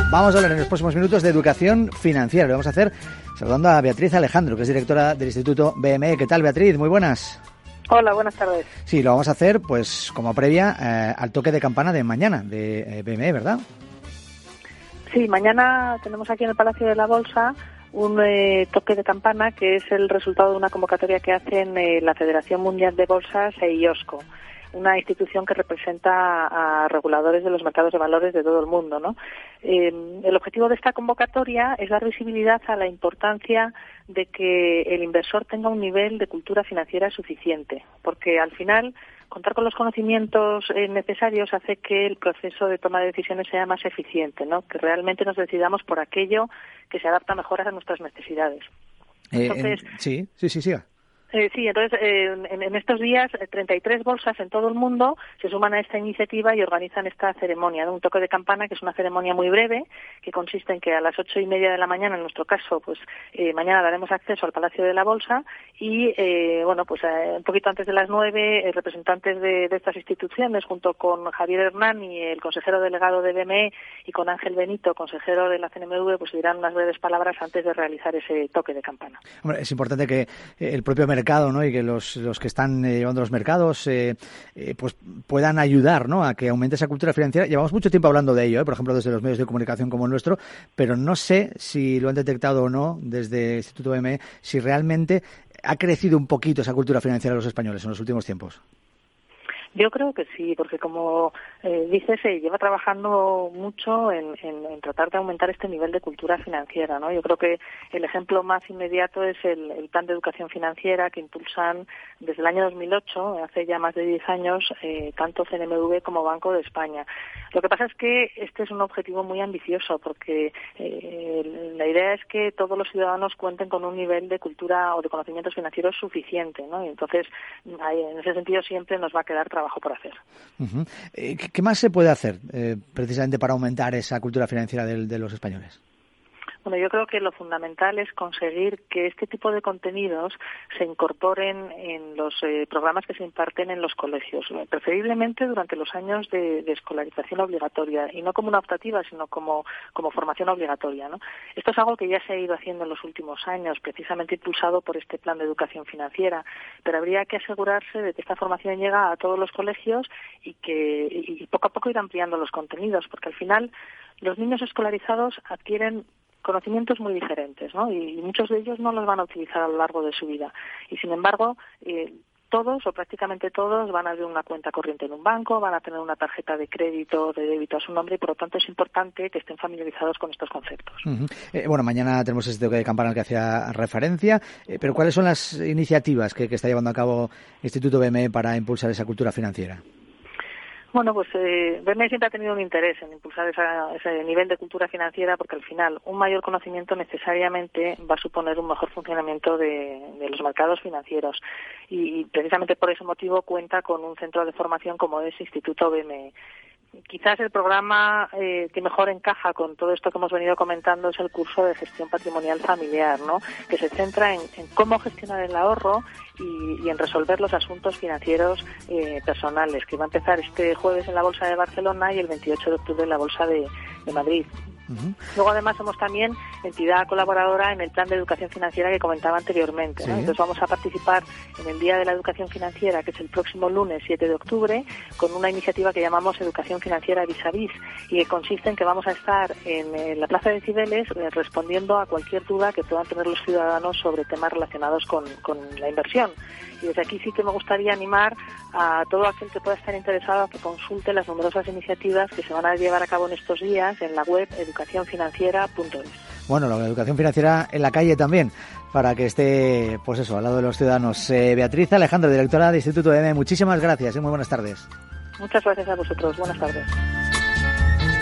Vamos a hablar en los próximos minutos de educación financiera. Lo vamos a hacer saludando a Beatriz Alejandro, que es directora del Instituto BME. ¿Qué tal, Beatriz? Muy buenas. Hola, buenas tardes. Sí, lo vamos a hacer pues como previa al toque de campana de mañana de BME, ¿verdad? Sí, mañana tenemos aquí en el Palacio de la Bolsa un toque de campana que es el resultado de una convocatoria que hacen la Federación Mundial de Bolsas e IOSCO, una institución que representa a reguladores de los mercados de valores de todo el mundo, ¿no? El objetivo de esta convocatoria es dar visibilidad a la importancia de que el inversor tenga un nivel de cultura financiera suficiente, porque al final contar con los conocimientos necesarios hace que el proceso de toma de decisiones sea más eficiente, ¿no? Que realmente nos decidamos por aquello que se adapta mejor a nuestras necesidades. Entonces, sí. Sí, entonces en estos días 33 bolsas en todo el mundo se suman a esta iniciativa y organizan esta ceremonia, ¿no? Un toque de campana que es una ceremonia muy breve que consiste en que a las 8:30 de la mañana, en nuestro caso, pues mañana daremos acceso al Palacio de la Bolsa y un poquito antes de las 9 representantes de estas instituciones junto con Javier Hernani, el consejero delegado de BME, y con Ángel Benito, consejero de la CNMV, pues dirán unas breves palabras antes de realizar ese toque de campana. Hombre, es importante que el propio mercado, ¿no? Y que los que están llevando los mercados pues puedan ayudar, ¿no? A que aumente esa cultura financiera. Llevamos mucho tiempo hablando de ello, por ejemplo, desde los medios de comunicación como el nuestro, pero no sé si lo han detectado o no desde el Instituto BME, si realmente ha crecido un poquito esa cultura financiera de los españoles en los últimos tiempos. Yo creo que sí, porque como dices, se lleva trabajando mucho en tratar de aumentar este nivel de cultura financiera, ¿no? Yo creo que el ejemplo más inmediato es el plan de educación financiera que impulsan desde el año 2008, hace ya más de 10 años, tanto CNMV como Banco de España. Lo que pasa es que este es un objetivo muy ambicioso, porque la idea es que todos los ciudadanos cuenten con un nivel de cultura o de conocimientos financieros suficiente, ¿no? Y entonces, en ese sentido, siempre nos va a quedar trabajo por hacer. Uh-huh. ¿Qué más se puede hacer precisamente para aumentar esa cultura financiera de los españoles? Bueno, yo creo que lo fundamental es conseguir que este tipo de contenidos se incorporen en los programas que se imparten en los colegios, preferiblemente durante los años de escolarización obligatoria, y no como una optativa, sino como formación obligatoria, ¿no? Esto es algo que ya se ha ido haciendo en los últimos años, precisamente impulsado por este plan de educación financiera, pero habría que asegurarse de que esta formación llega a todos los colegios y poco a poco ir ampliando los contenidos, porque al final los niños escolarizados adquieren conocimientos muy diferentes, ¿no? Y muchos de ellos no los van a utilizar a lo largo de su vida. Y sin embargo, todos o prácticamente todos van a abrir una cuenta corriente en un banco, van a tener una tarjeta de crédito, de débito a su nombre, y por lo tanto es importante que estén familiarizados con estos conceptos. Uh-huh. Mañana tenemos este toque de campana al que hacía referencia, pero ¿cuáles son las iniciativas que está llevando a cabo el Instituto BME para impulsar esa cultura financiera? Bueno, pues BME siempre ha tenido un interés en impulsar ese nivel de cultura financiera, porque al final un mayor conocimiento necesariamente va a suponer un mejor funcionamiento de los mercados financieros, y precisamente por ese motivo cuenta con un centro de formación como es Instituto BME. Quizás el programa que mejor encaja con todo esto que hemos venido comentando es el curso de gestión patrimonial familiar, ¿no? Que se centra en cómo gestionar el ahorro y en resolver los asuntos financieros personales, que va a empezar este jueves en la Bolsa de Barcelona y el 28 de octubre en la Bolsa de Madrid. Uh-huh. Luego, además, somos también entidad colaboradora en el plan de educación financiera que comentaba anteriormente, ¿no? Sí. Entonces vamos a participar en el Día de la Educación Financiera, que es el próximo lunes 7 de octubre, con una iniciativa que llamamos Educación Financiera Vis a Vis, y que consiste en que vamos a estar en la Plaza de Cibeles respondiendo a cualquier duda que puedan tener los ciudadanos sobre temas relacionados con la inversión. Y desde aquí sí que me gustaría animar a todo aquel que pueda estar interesado a que consulte las numerosas iniciativas que se van a llevar a cabo en estos días en la web educacionfinanciera.es. Bueno, la educación financiera en la calle también, para que esté, pues eso, al lado de los ciudadanos. Beatriz Alejandro, directora del Instituto BME, muchísimas gracias y muy buenas tardes. Muchas gracias a vosotros. Buenas tardes.